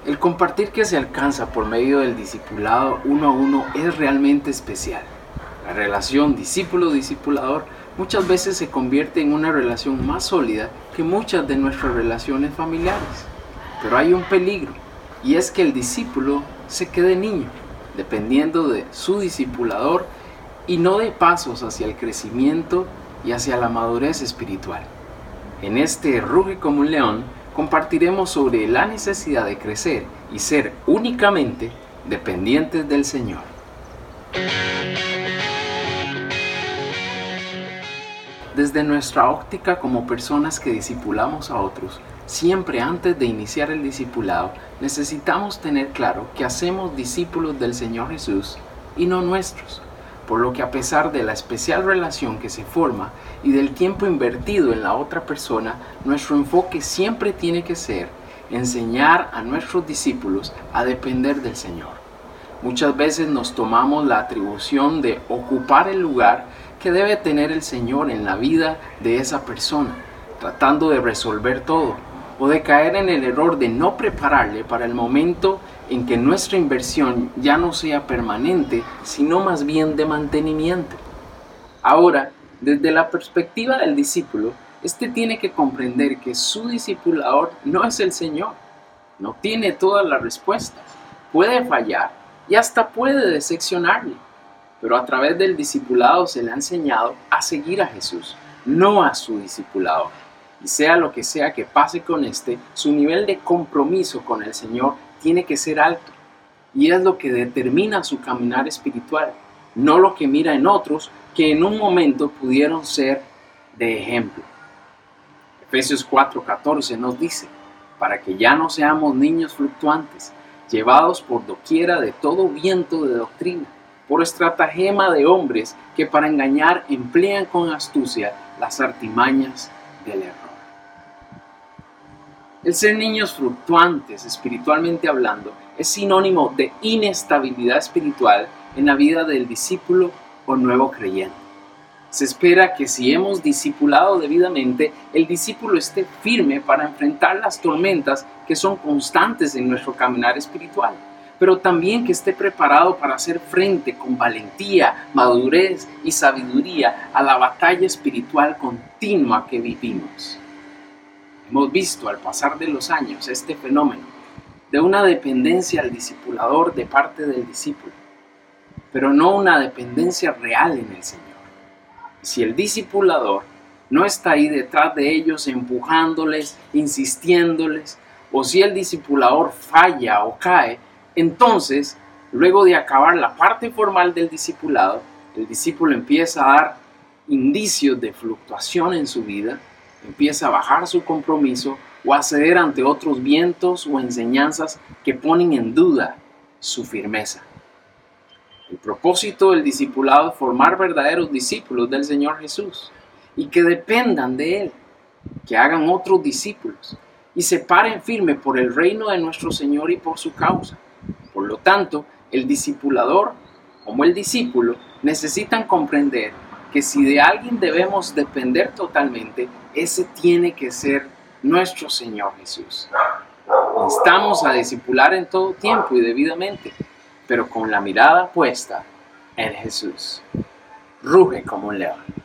El compartir que se alcanza por medio del discipulado uno a uno es realmente especial. La relación discípulo-discipulador muchas veces se convierte en una relación más sólida que muchas de nuestras relaciones familiares. Pero hay un peligro, y es que el discípulo se quede niño, dependiendo de su discipulador y no de pasos hacia el crecimiento y hacia la madurez espiritual. En este Ruge como un león compartiremos sobre la necesidad de crecer y ser únicamente dependientes del Señor. Desde nuestra óptica como personas que discipulamos a otros, siempre antes de iniciar el discipulado, necesitamos tener claro que hacemos discípulos del Señor Jesús y no nuestros. Por lo que a pesar de la especial relación que se forma y del tiempo invertido en la otra persona, nuestro enfoque siempre tiene que ser enseñar a nuestros discípulos a depender del Señor. Muchas veces nos tomamos la atribución de ocupar el lugar que debe tener el Señor en la vida de esa persona, tratando de resolver todo, o de caer en el error de no prepararle para el momento en que nuestra inversión ya no sea permanente, sino más bien de mantenimiento. Ahora, desde la perspectiva del discípulo, este tiene que comprender que su discipulador no es el Señor, no tiene todas las respuestas, puede fallar y hasta puede decepcionarle, pero a través del discipulado se le ha enseñado a seguir a Jesús, no a su discipulador. Y sea lo que sea que pase con su nivel de compromiso con el Señor tiene que ser alto. Y es lo que determina su caminar espiritual, no lo que mira en otros que en un momento pudieron ser de ejemplo. Efesios 4:14 nos dice, para que ya no seamos niños fluctuantes, llevados por doquiera de todo viento de doctrina, por estratagema de hombres que para engañar emplean con astucia las artimañas del error. El ser niños fluctuantes, espiritualmente hablando, es sinónimo de inestabilidad espiritual en la vida del discípulo o nuevo creyente. Se espera que si hemos discipulado debidamente, el discípulo esté firme para enfrentar las tormentas que son constantes en nuestro caminar espiritual, pero también que esté preparado para hacer frente con valentía, madurez y sabiduría a la batalla espiritual continua que vivimos. Hemos visto al pasar de los años este fenómeno de una dependencia al discipulador de parte del discípulo, pero no una dependencia real en el Señor. Si el discipulador no está ahí detrás de ellos empujándoles, insistiéndoles, o si el discipulador falla o cae, entonces, luego de acabar la parte formal del discipulado, el discípulo empieza a dar indicios de fluctuación en su vida, empieza a bajar su compromiso o a ceder ante otros vientos o enseñanzas que ponen en duda su firmeza. El propósito del discipulado es formar verdaderos discípulos del Señor Jesús y que dependan de Él, que hagan otros discípulos y se paren firme por el reino de nuestro Señor y por su causa. Por lo tanto, el discipulador como el discípulo necesitan comprender que si de alguien debemos depender totalmente, ese tiene que ser nuestro Señor Jesús. Instamos a discipular en todo tiempo y debidamente, pero con la mirada puesta en Jesús. Ruge como un león.